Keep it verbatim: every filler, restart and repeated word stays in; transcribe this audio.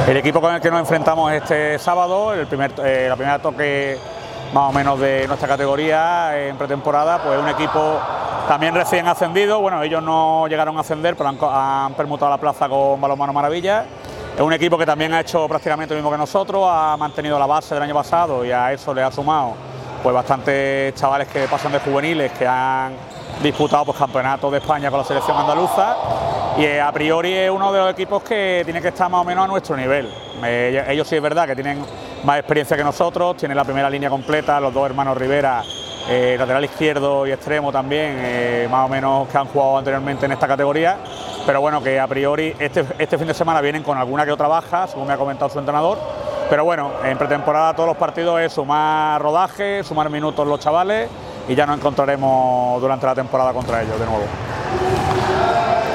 El equipo con el que nos enfrentamos este sábado, el primer, eh, la primera toque más o menos de nuestra categoría en pretemporada, pues un equipo también recién ascendido. Bueno, ellos no llegaron a ascender, pero han, han permutado la plaza con Balonmano Maravilla. Es un equipo que también ha hecho prácticamente lo mismo que nosotros, ha mantenido la base del año pasado y a eso le ha sumado pues bastantes chavales que pasan de juveniles, que han disputado pues, campeonatos de España con la selección andaluza, y eh, a priori es uno de los equipos que tiene que estar más o menos a nuestro nivel. Eh, ellos sí es verdad que tienen más experiencia que nosotros, tienen la primera línea completa, los dos hermanos Rivera, eh, lateral izquierdo y extremo también, eh, más o menos que han jugado anteriormente en esta categoría, pero bueno, que a priori este, este fin de semana vienen con alguna que otra baja, según me ha comentado su entrenador. Pero bueno, en pretemporada todos los partidos es sumar rodaje, sumar minutos los chavales y ya nos encontraremos durante la temporada contra ellos de nuevo.